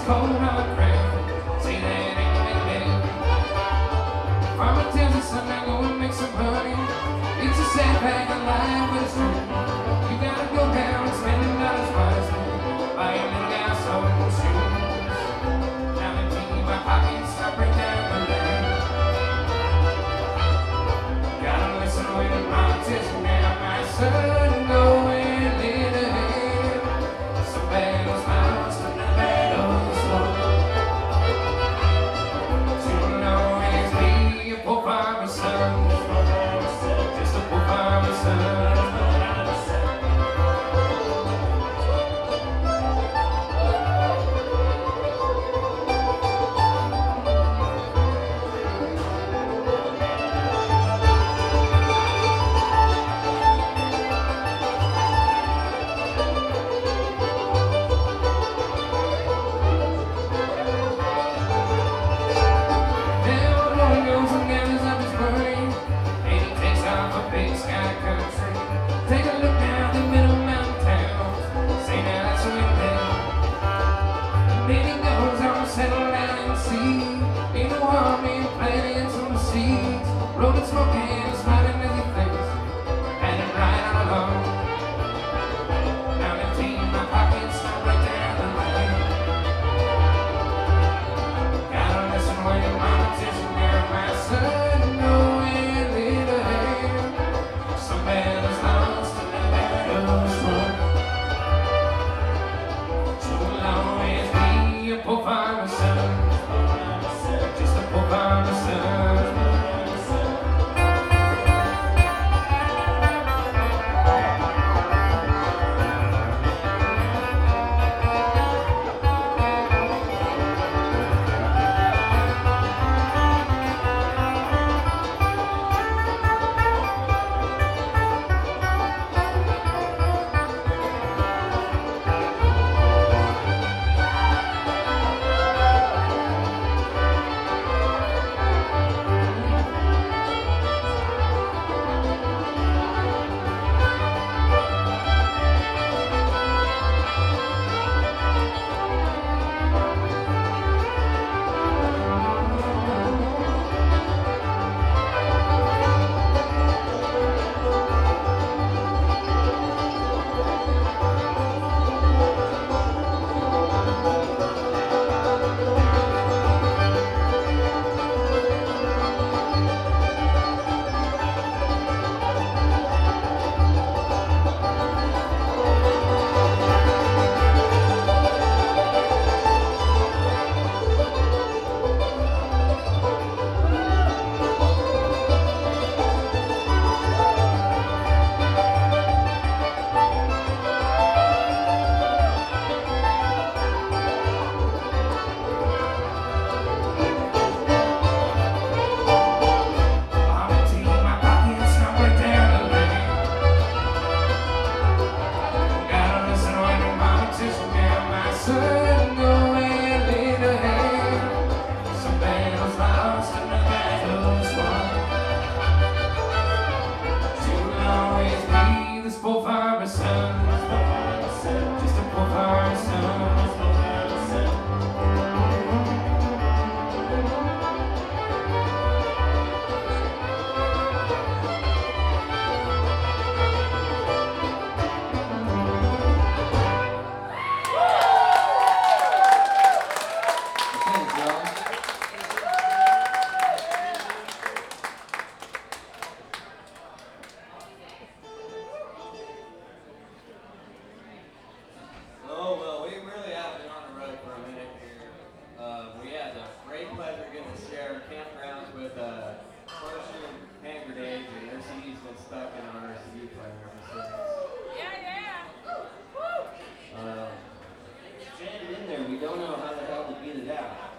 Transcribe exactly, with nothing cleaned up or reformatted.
cold hard ground. Say that ain't been dead. Farmer tells his son now go and make some money. It's a sad fact of life, but it's true. You gotta go down and spend a dollars wisely. Buy a little guy some shoes. Now empty my pockets, I break down the lane. Gotta listen when the politician now my son go and lead ahead. Some battles lost and the battles won. You'll always be a poor farmer's son. Just a poor farmer's son. Take a look down the middle mountain towns. Say now that's the way there. Then he goes on to settle down in the sea. In the army planting some seeds. Rolling smoking, smiling as he thinks. Had it right all along. Now empty my pockets, I break down the lane. Gotta listen when your mama tells you now my son go and lead ahead. Some battles lost and the battles won. You'll always be a poor farmer's son. Just a poor farmer's son. Poor farmer's son, just a poor farmer's son. Thanks, y'all. Oh, well, we really have been on the road for a minute here. Uh, we had the great pleasure getting to share campgrounds with uh, Parachute Hand Grenades, and R C D's been stuck in our R C D player ever since. Yeah, yeah. Um, jammed in there, we don't know how the hell to get it out.